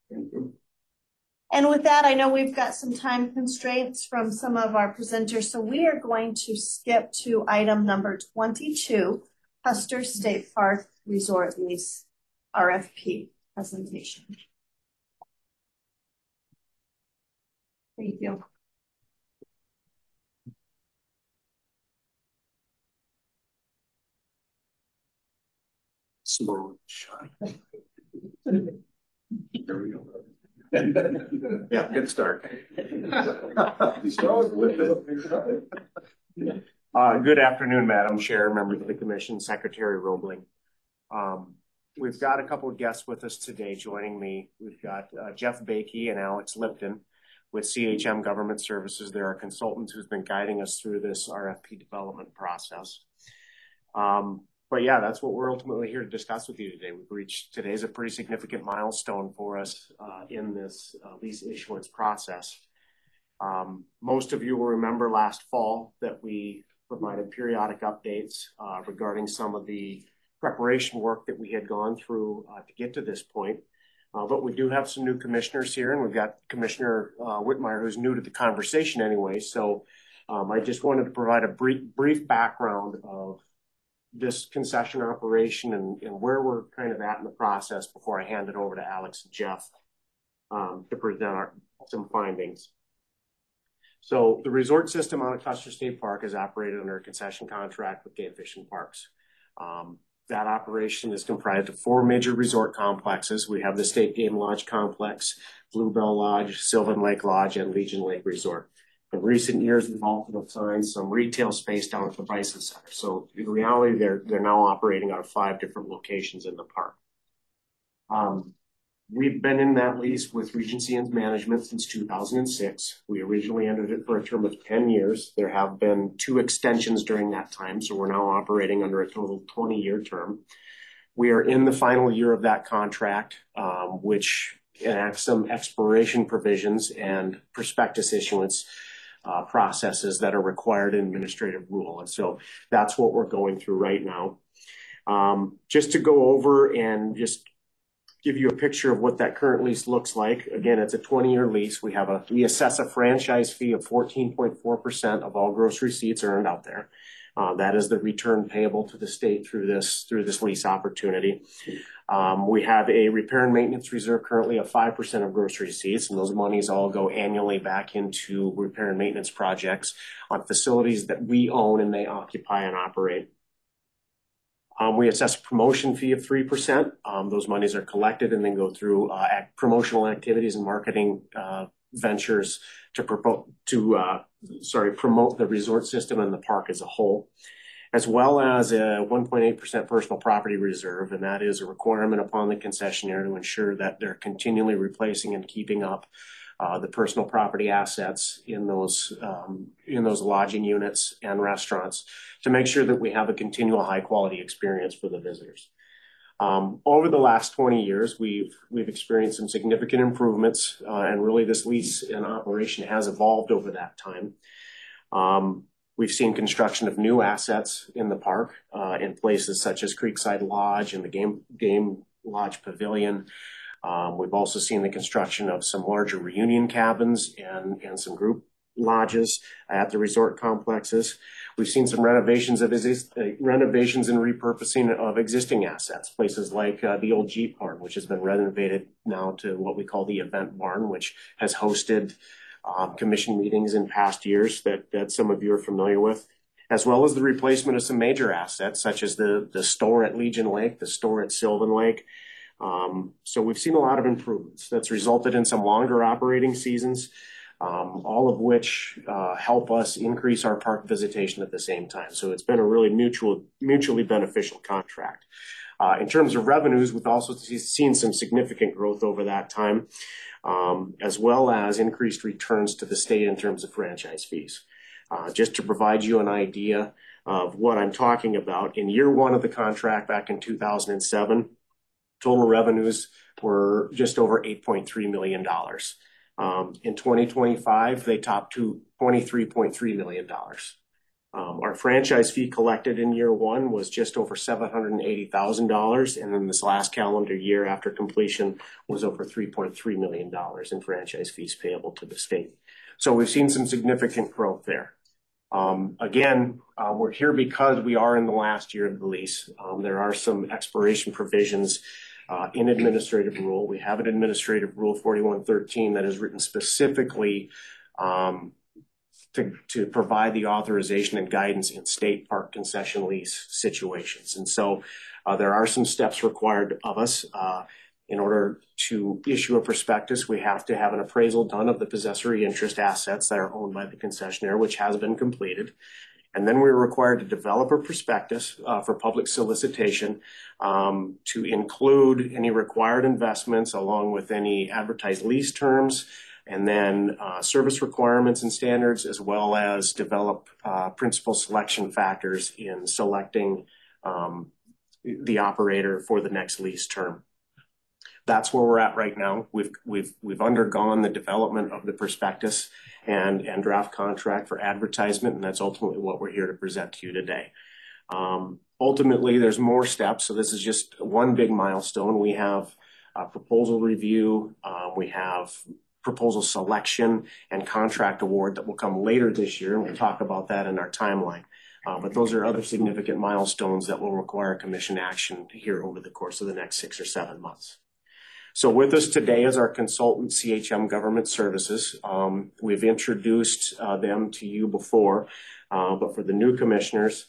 Thank you. And with that, I know we've got some time constraints from some of our presenters, so we are going to skip to item number 22, Custer State Park Resort Lease RFP presentation. Thank you. Slow shot. There we go. Yeah, good start. Good afternoon, Madam Chair, members of the Commission, Secretary Roebling. We've got a couple of guests with us today joining me. We've got Jeff Bakey and Alex Lipton with CHM Government Services. They're our consultants who's been guiding us through this RFP development process. But yeah, that's what we're ultimately here to discuss with you today. Today's a pretty significant milestone for us in this lease issuance process. Most of you will remember last fall that we provided periodic updates regarding some of the preparation work that we had gone through to get to this point. But we do have some new commissioners here, and we've got Commissioner Whitmire, who's new to the conversation anyway. So I just wanted to provide a brief background of this concession operation and where we're kind of at in the process before I hand it over to Alex and Jeff to present some findings. So the resort system out of Custer State Park is operated under a concession contract with Game Fish and Parks. That operation is comprised of 4 major resort complexes. We have the State Game Lodge Complex, Bluebell Lodge, Sylvan Lake Lodge, and Legion Lake Resort. In recent years, we've also assigned some retail space down at the Bison Center. So in reality, they're now operating out of 5 different locations in the park. We've been in that lease with Regency Inns Management since 2006. We originally entered it for a term of 10 years. There have been 2 extensions during that time, so we're now operating under a total 20-year term. We are in the final year of that contract, which enacts some expiration provisions and prospectus issuance processes that are required in administrative rule. And so that's what we're going through right now. Just to go over and just give you a picture of what that current lease looks like. Again, it's a 20-year lease. We assess a franchise fee of 14.4% of all gross receipts earned out there. That is the return payable to the state through this lease opportunity. We have a repair and maintenance reserve currently of 5% of gross receipts, and those monies all go annually back into repair and maintenance projects on facilities that we own and they occupy and operate. We assess a promotion fee of 3%. Those monies are collected and then go through promotional activities and marketing ventures to promote the resort system and the park as a whole, as well as a 1.8% personal property reserve, and that is a requirement upon the concessionaire to ensure that they're continually replacing and keeping up the personal property assets in those lodging units and restaurants to make sure that we have a continual high quality experience for the visitors. Over the last 20 years, we've experienced some significant improvements, and really this lease and operation has evolved over that time. We've seen construction of new assets in the park in places such as Creekside Lodge and the Game Lodge Pavilion. We've also seen the construction of some larger reunion cabins and some group lodges at the resort complexes. We've seen some renovations and repurposing of existing assets, places like the old Jeep barn, which has been renovated now to what we call the event barn, which has hosted commission meetings in past years that some of you are familiar with, as well as the replacement of some major assets, such as the store at Legion Lake, the store at Sylvan Lake. So we've seen a lot of improvements that's resulted in some longer operating seasons, all of which help us increase our park visitation at the same time. So it's been a really mutually beneficial contract. In terms of revenues, we've also seen some significant growth over that time, as well as increased returns to the state in terms of franchise fees. Just to provide you an idea of what I'm talking about, in year 1 of the contract back in 2007, total revenues were just over $8.3 million. In 2025, they topped to $23.3 million. Our franchise fee collected in year one was just over $780,000, and then this last calendar year after completion was over $3.3 million in franchise fees payable to the state. So we've seen some significant growth there. Again, we're here because we are in the last year of the lease. There are some expiration provisions in administrative rule. We have an administrative rule 4113 that is written specifically to provide the authorization and guidance in state park concession lease situations. And so there are some steps required of us. In order to issue a prospectus, we have to have an appraisal done of the possessory interest assets that are owned by the concessionaire, which has been completed. And then we're required to develop a prospectus for public solicitation to include any required investments along with any advertised lease terms, and then service requirements and standards, as well as develop principal selection factors in selecting the operator for the next lease term. That's where we're at right now. We've undergone the development of the prospectus and draft contract for advertisement, and that's ultimately what we're here to present to you today. Ultimately, there's more steps, so this is just one big milestone. We have a proposal review, we have proposal selection and contract award that will come later this year, and we'll talk about that in our timeline. But those are other significant milestones that will require commission action here over the course of the next 6 or 7 months. So with us today is our consultant, CHM Government Services. We've introduced them to you before, but for the new commissioners,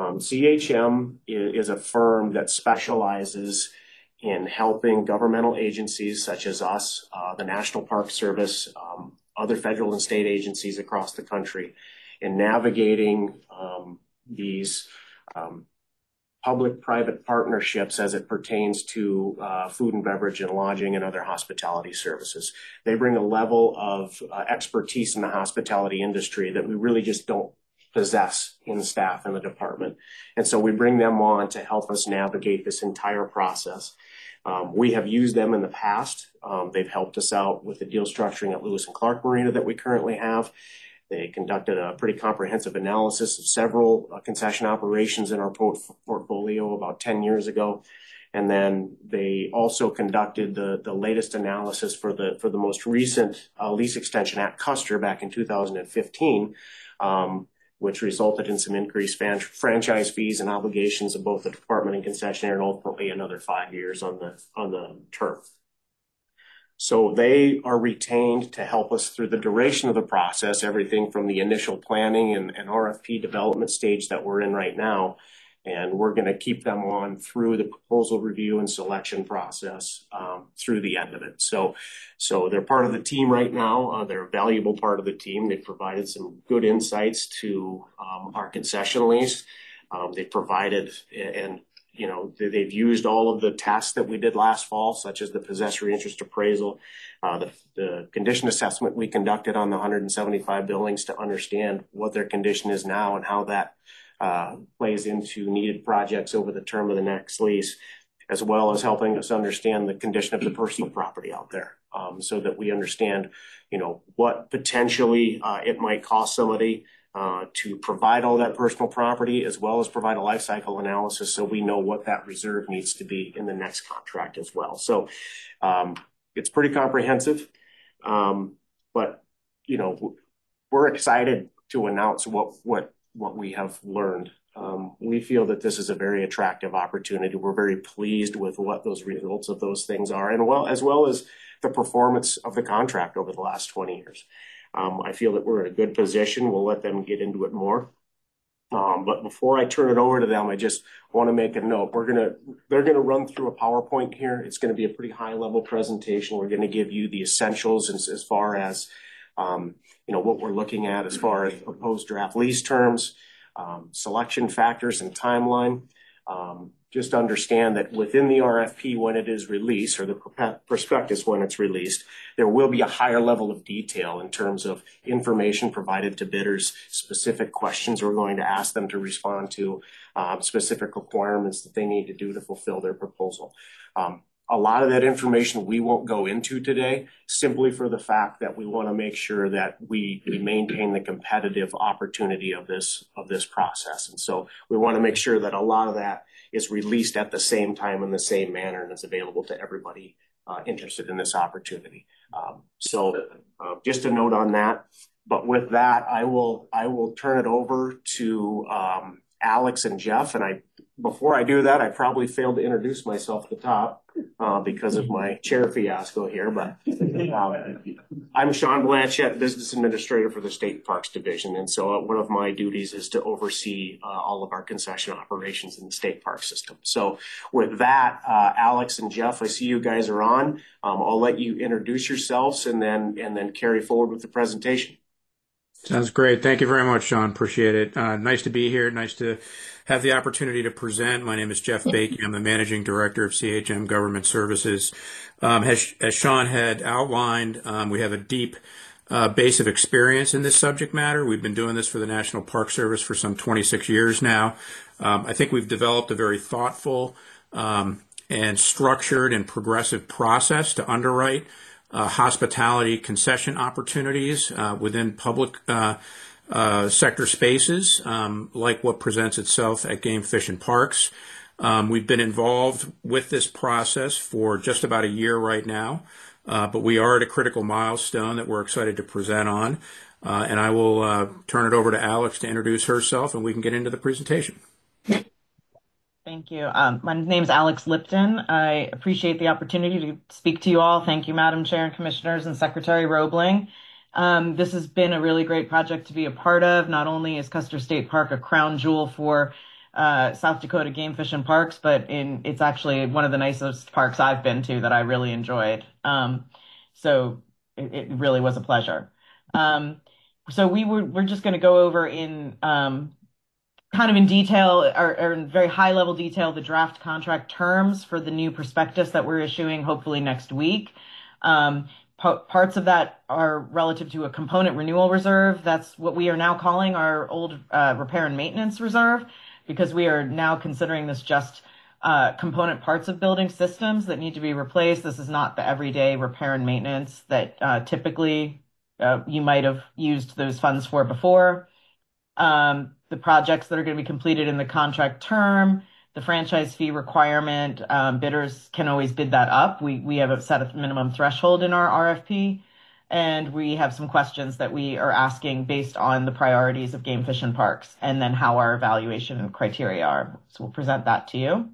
CHM is a firm that specializes in helping governmental agencies such as us, the National Park Service, other federal and state agencies across the country in navigating these public-private partnerships as it pertains to food and beverage and lodging and other hospitality services. They bring a level of expertise in the hospitality industry that we really just don't possess in staff in the department. And so we bring them on to help us navigate this entire process. We have used them in the past. They've helped us out with the deal structuring at Lewis and Clark Marina that we currently have. They conducted a pretty comprehensive analysis of several concession operations in our portfolio about 10 years ago. And then they also conducted the latest analysis for the most recent lease extension at Custer back in 2015, which resulted in some increased franchise fees and obligations of both the department and concessionaire, and ultimately another 5 years on the term. So they are retained to help us through the duration of the process, everything from the initial planning and RFP development stage that we're in right now. And we're going to keep them on through the proposal review and selection process through the end of it. So they're part of the team right now. They're a valuable part of the team. They've provided some good insights to our concession lease. They provided and they've used all of the tests that we did last fall, such as the possessory interest appraisal, the condition assessment we conducted on the 175 buildings to understand what their condition is now and how that plays into needed projects over the term of the next lease, as well as helping us understand the condition of the personal property out there, so that we understand, what potentially it might cost somebody to provide all that personal property, as well as provide a life cycle analysis so we know what that reserve needs to be in the next contract as well. So it's pretty comprehensive, but we're excited to announce what we have learned. We feel that this is a very attractive opportunity. We're very pleased with what those results of those things are, and as well as the performance of the contract over the last 20 years. I feel that we're in a good position. We'll let them get into it more. But before I turn it over to them, I just want to make a note. They're gonna run through a PowerPoint here. It's going to be a pretty high level presentation. We're going to give you the essentials as far as what we're looking at as far as proposed draft lease terms, selection factors, and timeline. Just understand that within the RFP when it is released, or the prospectus when it's released, there will be a higher level of detail in terms of information provided to bidders, specific questions we're going to ask them to respond to, specific requirements that they need to do to fulfill their proposal. A lot of that information we won't go into today, simply for the fact that we want to make sure that we maintain the competitive opportunity of this process. And so we want to make sure that a lot of that is released at the same time in the same manner and is available to everybody interested in this opportunity. Just a note on that. But with that, I will turn it over to Alex and Jeff. And before I do that, I probably failed to introduce myself at the top because of my chair fiasco here. But I'm Sean Blanchette, Business Administrator for the State Parks Division. And so one of my duties is to oversee all of our concession operations in the state park system. So with that, Alex and Jeff, I see you guys are on. I'll let you introduce yourselves and then carry forward with the presentation. Sounds great. Thank you very much, Sean. Appreciate it. Nice to be here. Nice to have the opportunity to present. My name is Jeff Bakey. I'm the Managing Director of CHM Government Services. As Sean had outlined, we have a deep base of experience in this subject matter. We've been doing this for the National Park Service for some 26 years now. I think we've developed a very thoughtful and structured and progressive process to underwrite hospitality concession opportunities within public sector spaces, like what presents itself at Game Fish and Parks. We've been involved with this process for just about a year right now, but we are at a critical milestone that we're excited to present on. And I will turn it over to Alex to introduce herself, and we can get into the presentation. Thank you. My name is Alex Lipton. I appreciate the opportunity to speak to you all. Thank you, Madam Chair and Commissioners and Secretary Roebling. This has been a really great project to be a part of. Not only is Custer State Park a crown jewel for South Dakota Game Fish and Parks, but it's actually one of the nicest parks I've been to that I really enjoyed. So it really was a pleasure. So we're just going to go over in kind of in detail or in very high level detail the draft contract terms for the new prospectus that we're issuing hopefully next week. Parts of that are relative to a component renewal reserve. That's what we are now calling our old repair and maintenance reserve, because we are now considering this just component parts of building systems that need to be replaced. This is not the everyday repair and maintenance that typically you might have used those funds for before. The projects that are going to be completed in the contract term, the franchise fee requirement, bidders can always bid that up. We have set a minimum threshold in our RFP, and we have some questions that we are asking based on the priorities of Game Fish and Parks, and then how our evaluation and criteria are. So we'll present that to you.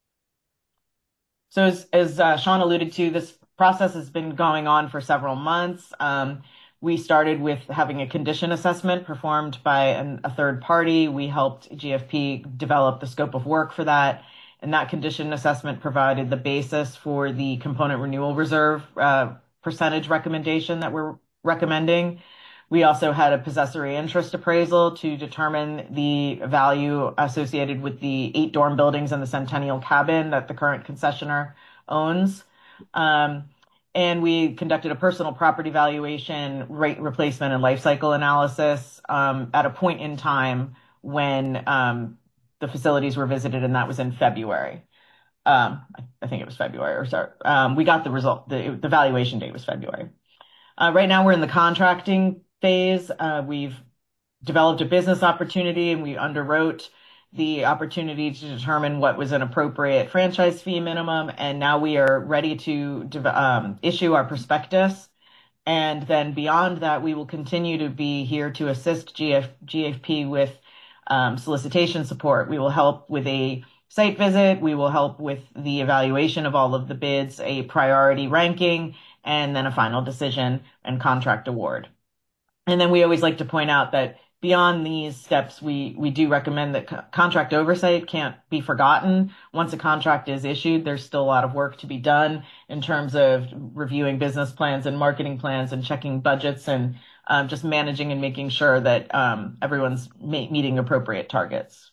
So as Sean alluded to, this process has been going on for several months. We started with having a condition assessment performed by a third party. We helped GFP develop the scope of work for that. And that condition assessment provided the basis for the component renewal reserve percentage recommendation that we're recommending. We also had a possessory interest appraisal to determine the value associated with the 8 dorm buildings and the Centennial Cabin that the current concessioner owns. And we conducted a personal property valuation, rate replacement, and life cycle analysis at a point in time when the facilities were visited, and that was in February. I think it was February, or sorry. We got the result. The valuation date was February. Right now we're in the contracting phase. We've developed a business opportunity, and we underwrote the opportunity to determine what was an appropriate franchise fee minimum. And now we are ready to issue our prospectus. And then beyond that, we will continue to be here to assist GFP with solicitation support. We will help with a site visit. We will help with the evaluation of all of the bids, a priority ranking, and then a final decision and contract award. And then we always like to point out that beyond these steps, we do recommend that contract oversight can't be forgotten. Once a contract is issued, there's still a lot of work to be done in terms of reviewing business plans and marketing plans and checking budgets and just managing and making sure that everyone's meeting appropriate targets.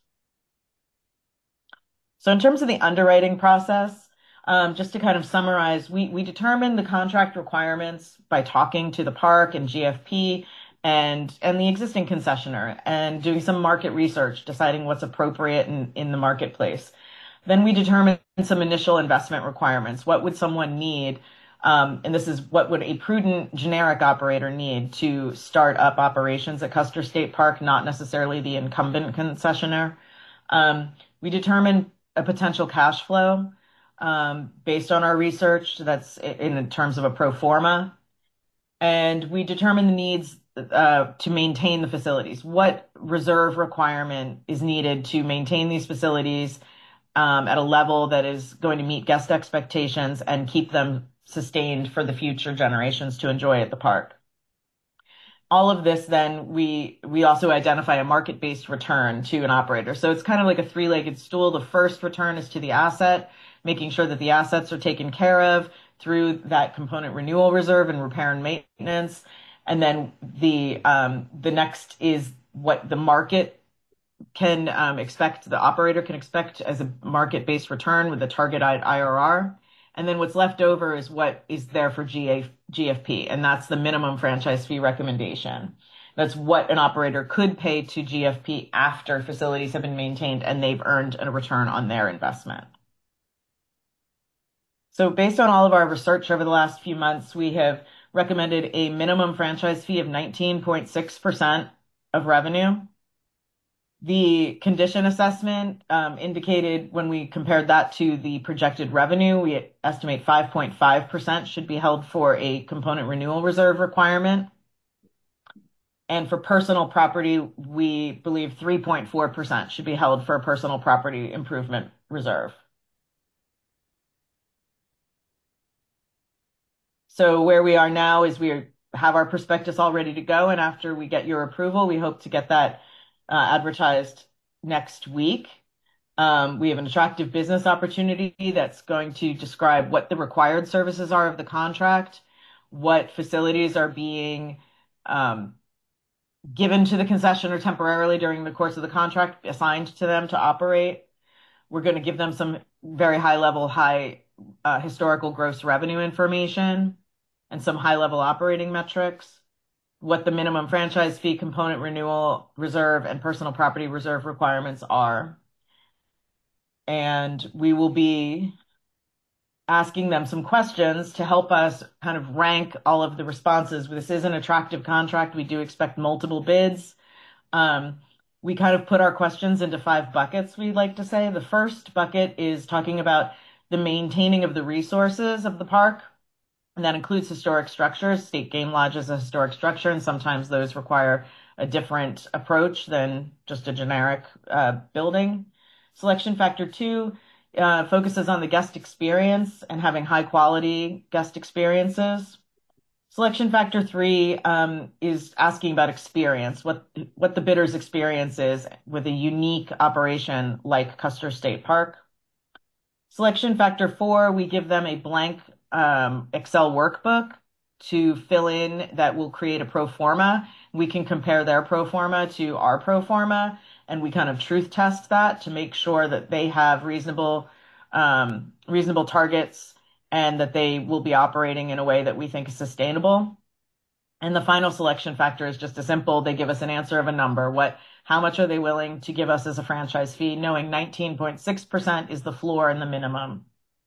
So in terms of the underwriting process, just to kind of summarize, we determined the contract requirements by talking to the park and GFP and the existing concessioner and doing some market research, deciding what's appropriate in the marketplace. Then we determine some initial investment requirements. What would someone need? And this is what would a prudent generic operator need to start up operations at Custer State Park, not necessarily the incumbent concessionaire. We determine a potential cash flow based on our research. That's in terms of a pro forma. And we determine the needs to maintain the facilities. What reserve requirement is needed to maintain these facilities at a level that is going to meet guest expectations and keep them sustained for the future generations to enjoy at the park. All of this, then we also identify a market-based return to an operator. So it's kind of like a three-legged stool. The first return is to the asset, making sure that the assets are taken care of through that component renewal reserve and repair and maintenance. And then the next is what the market can expect, the operator can expect as a market-based return with a target IRR. And then what's left over is what is there for GFP, and that's the minimum franchise fee recommendation. That's what an operator could pay to GFP after facilities have been maintained and they've earned a return on their investment. So based on all of our research over the last few months, we have recommended a minimum franchise fee of 19.6% of revenue. The condition assessment indicated when we compared that to the projected revenue, we estimate 5.5% should be held for a component renewal reserve requirement. And for personal property, we believe 3.4% should be held for a personal property improvement reserve. So where we are now is we have our prospectus all ready to go. And after we get your approval, we hope to get that advertised next week. We have an attractive business opportunity that's going to describe what the required services are of the contract, what facilities are being given to the concessionaire temporarily during the course of the contract, assigned to them to operate. We're going to give them some very high-level, historical gross revenue information and some high-level operating metrics, what the minimum franchise fee, component renewal reserve, and personal property reserve requirements are. And we will be asking them some questions to help us kind of rank all of the responses. This is an attractive contract. We do expect multiple bids. We kind of put our questions into 5 buckets, we like to say. The first bucket is talking about the maintaining of the resources of the park. And that includes historic structures. State Game Lodge is a historic structure, and sometimes those require a different approach than just a generic building. Selection factor 2 focuses on the guest experience and having high quality guest experiences. Selection factor 3 is asking about experience, what the bidder's experience is with a unique operation like Custer State Park. Selection factor 4, we give them a blank Excel workbook to fill in that will create a pro forma. We can compare their pro forma to our pro forma, and we kind of truth test that to make sure that they have reasonable targets and that they will be operating in a way that we think is sustainable. And the final selection factor is just as simple. They give us an answer of a number. How much are they willing to give us as a franchise fee, knowing 19.6% is the floor and the minimum.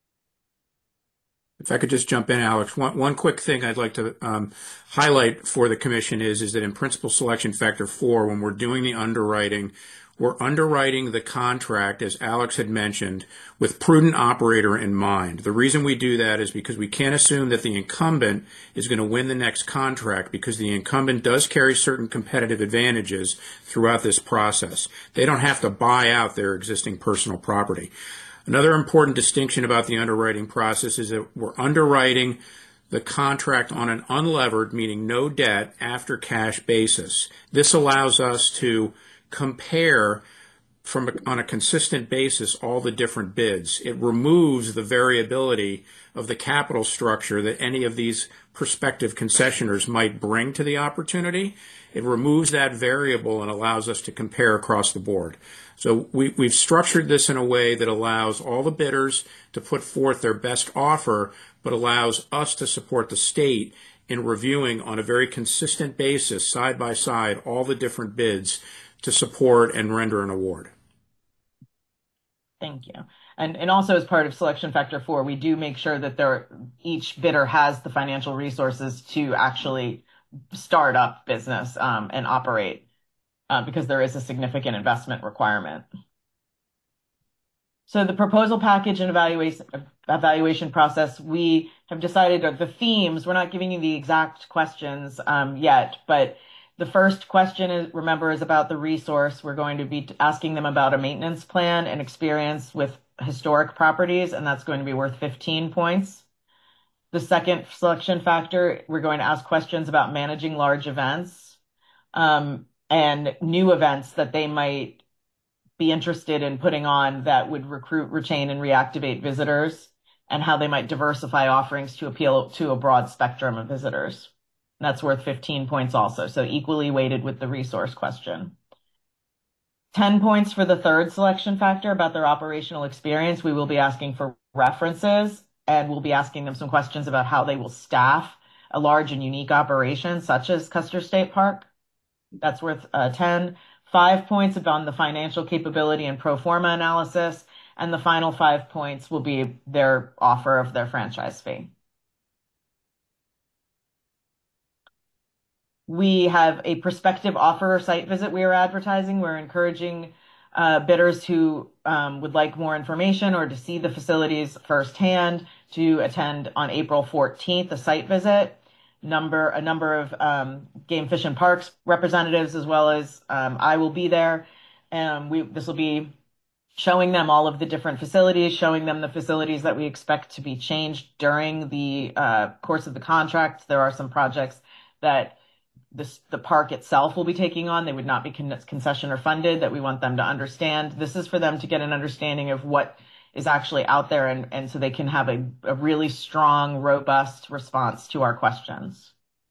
If I could just jump in, Alex, one quick thing I'd like to highlight for the commission is that in principal selection factor 4, when we're doing the underwriting, we're underwriting the contract, as Alex had mentioned, with prudent operator in mind. The reason we do that is because we can't assume that the incumbent is going to win the next contract, because the incumbent does carry certain competitive advantages throughout this process. They don't have to buy out their existing personal property. Another important distinction about the underwriting process is that we're underwriting the contract on an unlevered, meaning no debt, after cash basis. This allows us to compare on a consistent basis all the different bids. It removes the variability of the capital structure that any of these prospective concessioners might bring to the opportunity. It removes that variable and allows us to compare across the board. So we've structured this in a way that allows all the bidders to put forth their best offer, but allows us to support the state in reviewing on a very consistent basis, side by side, all the different bids to support and render an award. Thank you. And also as part of selection factor 4, we do make sure that each bidder has the financial resources to actually start up business and operate because there is a significant investment requirement. So the proposal package and evaluation process, we have decided the themes. We're not giving you the exact questions yet, but the first question is, remember, is about the resource. We're going to be asking them about a maintenance plan and experience with historic properties, and that's going to be worth 15 points. The second selection factor, we're going to ask questions about managing large events and new events that they might be interested in putting on that would recruit, retain, and reactivate visitors, and how they might diversify offerings to appeal to a broad spectrum of visitors. And that's worth 15 points also, so equally weighted with the resource question. 10 points for the third selection factor about their operational experience. We will be asking for references, and we'll be asking them some questions about how they will staff a large and unique operation such as Custer State Park. That's worth 10. 5 points on the financial capability and pro forma analysis, and the final 5 points will be their offer of their franchise fee. We have a prospective offer or site visit we are advertising. We're encouraging bidders who would like more information or to see the facilities firsthand to attend on April 14th, a site visit. A number of Game Fish and Parks representatives, as well as I will be there. This will be showing them all of the different facilities, showing them the facilities that we expect to be changed during the course of the contract. There are some projects that the park itself will be taking on. They would not be concession or funded, that we want them to understand. This is for them to get an understanding of what is actually out there, and so they can have a really strong, robust response to our questions.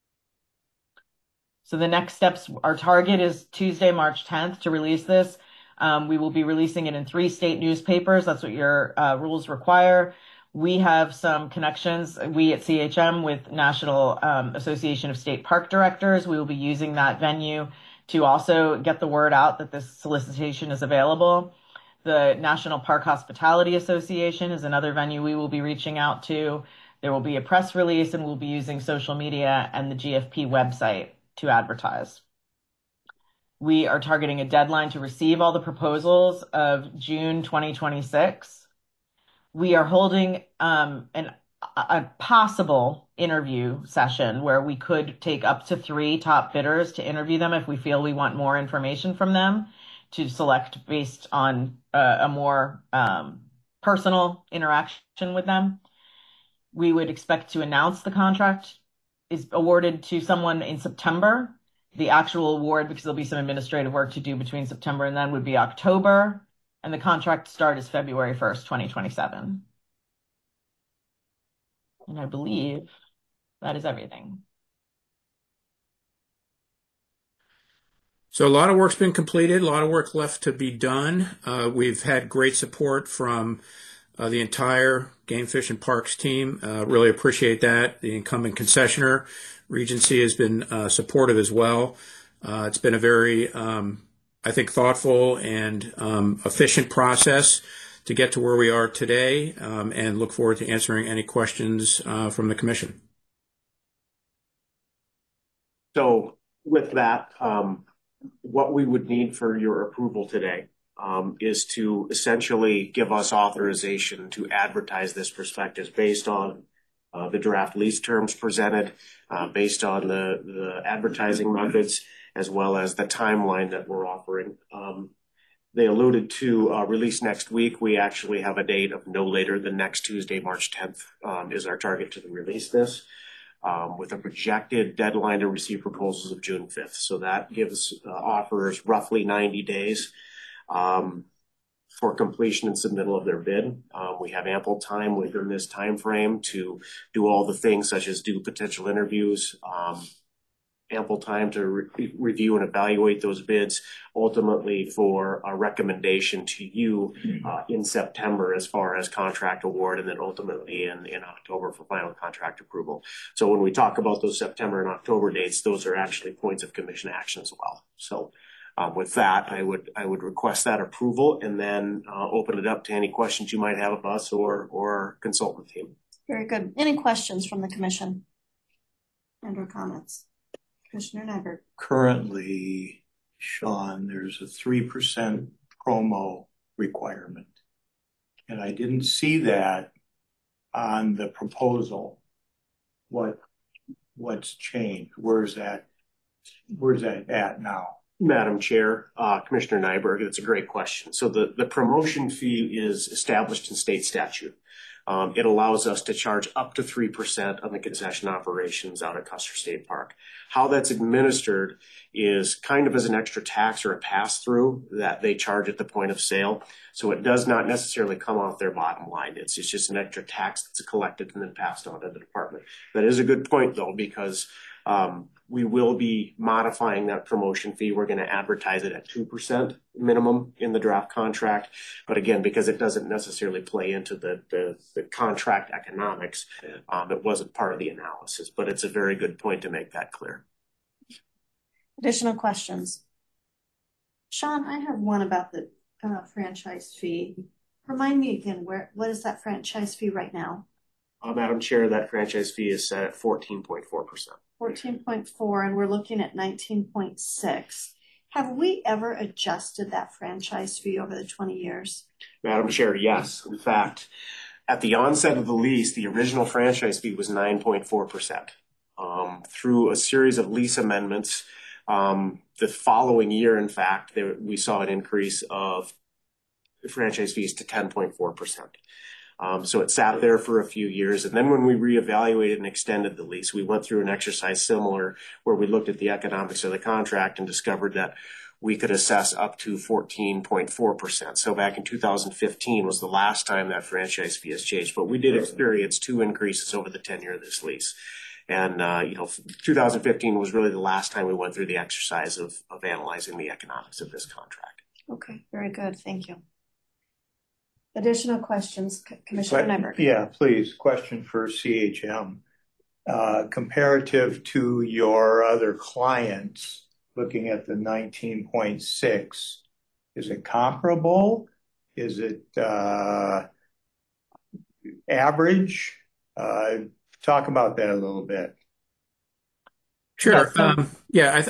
So the next steps, our target is Tuesday, March 10th to release this. We will be releasing it in 3 state newspapers. That's what your rules require. We have some connections, we at CHM, with National Association of State Park Directors. We will be using that venue to also get the word out that this solicitation is available. The National Park Hospitality Association is another venue we will be reaching out to. There will be a press release, and we'll be using social media and the GFP website to advertise. We are targeting a deadline to receive all the proposals of June 2026. We are holding a possible interview session where we could take up to 3 top bidders to interview them if we feel we want more information from them, to select based on a more personal interaction with them. We would expect to announce the contract is awarded to someone in September. The actual award, because there'll be some administrative work to do between September and then, would be October. And the contract start is February 1st, 2027. And I believe that is everything. So a lot of work's been completed, a lot of work left to be done. We've had great support from the entire Game Fish and Parks team. Really appreciate that. The incumbent concessioner, Regency, has been supportive as well. It's been a very, I think, thoughtful and efficient process to get to where we are today, and look forward to answering any questions from the commission. So with that, what we would need for your approval today is to essentially give us authorization to advertise this prospectus based on the draft lease terms presented, based on the advertising methods, as well as the timeline that we're offering. They alluded to release next week. We actually have a date of no later than next Tuesday, March 10th, is our target to release this, with a projected deadline to receive proposals of June 5th. So that gives offers roughly 90 days for completion and submittal of their bid. We have ample time within this time frame to do all the things such as do potential interviews, ample time to review and evaluate those bids, ultimately for a recommendation to you in September as far as contract award, and then ultimately in October for final contract approval. So when we talk about those September and October dates, those are actually points of commission action as well. So With that, I would request that approval and then open it up to any questions you might have of us or consultant team. Very good. Any questions from the commission? And/or comments? Commissioner Nyberg. Currently, Sean, there's a 3% promo requirement. And I didn't see that on the proposal. What's changed? Where's that at now? Madam Chair, Commissioner Nyberg, it's a great question. So the promotion fee is established in state statute. It allows us to charge up to 3% on the concession operations out at Custer State Park. How that's administered is kind of as an extra tax or a pass-through that they charge at the point of sale. So it does not necessarily come off their bottom line. It's just an extra tax that's collected and then passed on to the department. That is a good point, though, because we will be modifying that promotion fee. We're going to advertise it at 2% minimum in the draft contract. But again, because it doesn't necessarily play into the contract economics, it wasn't part of the analysis. But it's a very good point to make that clear. Additional questions? Sean, I have one about the franchise fee. Remind me again, what is that franchise fee right now? Madam Chair, that franchise fee is set at 14.4%. 14.4, and we're looking at 19.6. Have we ever adjusted that franchise fee over the 20 years? Madam Chair, yes. In fact, at the onset of the lease, the original franchise fee was 9.4%. Through a series of lease amendments, the following year, in fact, we saw an increase of franchise fees to 10.4%. So it sat there for a few years. And then when we reevaluated and extended the lease, we went through an exercise similar where we looked at the economics of the contract and discovered that we could assess up to 14.4%. So back in 2015 was the last time that franchise fee has changed. But we did experience 2 increases over the tenure of this lease. And, 2015 was really the last time we went through the exercise of analyzing the economics of this contract. Okay, very good. Thank you. Additional questions, Commissioner Nyberg? Yeah, please. Question for CHM. Comparative to your other clients, looking at the 19.6, is it comparable? Is it average? Talk about that a little bit. Sure. Yeah.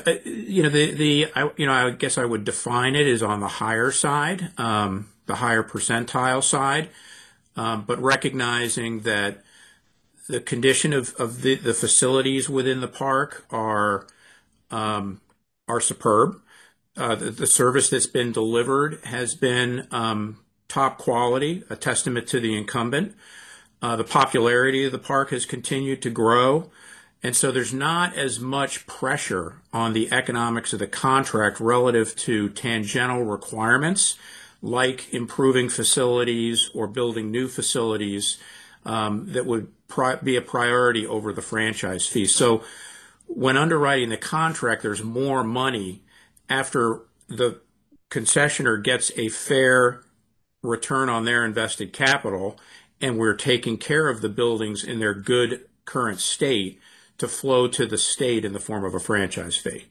I guess I would define it as on the higher side, the higher percentile side, but recognizing that the condition of the facilities within the park are superb. The service that's been delivered has been top quality, a testament to the incumbent. The popularity of the park has continued to grow. And so there's not as much pressure on the economics of the contract relative to tangential requirements like improving facilities or building new facilities that would be a priority over the franchise fee. So when underwriting the contract, there's more money after the concessionaire gets a fair return on their invested capital, and we're taking care of the buildings in their good current state to flow to the state in the form of a franchise fee.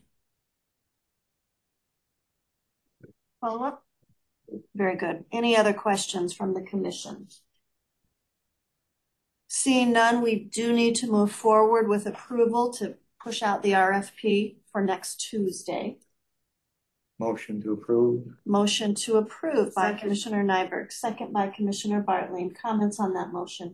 Follow up? Very good. Any other questions from the commission? Seeing none, we do need to move forward with approval to push out the RFP for next Tuesday. Motion to approve. Motion to approve by Commissioner Nyberg, second by Commissioner Bartling. Comments on that motion?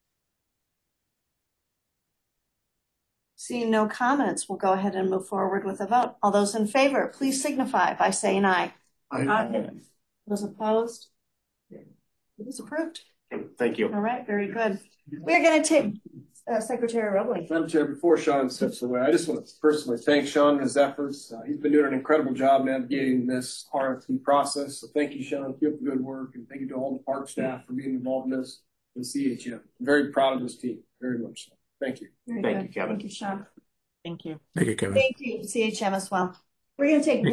Seeing no comments, we'll go ahead and move forward with a vote. All those in favor, please signify by saying aye. Aye. Those opposed? It is approved. Thank you. All right, very good. We're going to take Secretary Robley. Madam Chair, before Sean steps away, I just want to personally thank Sean and his efforts. He's been doing an incredible job navigating this RFP process. So thank you, Sean. Keep up the good work. And thank you to all the park staff for being involved in this and CHM. I'm very proud of this team, very much so. Thank you. Very Thank good. you, Kevin. Thank you, Sean. Thank you. Thank you, Kevin. Thank you, CHM as well. We're going to take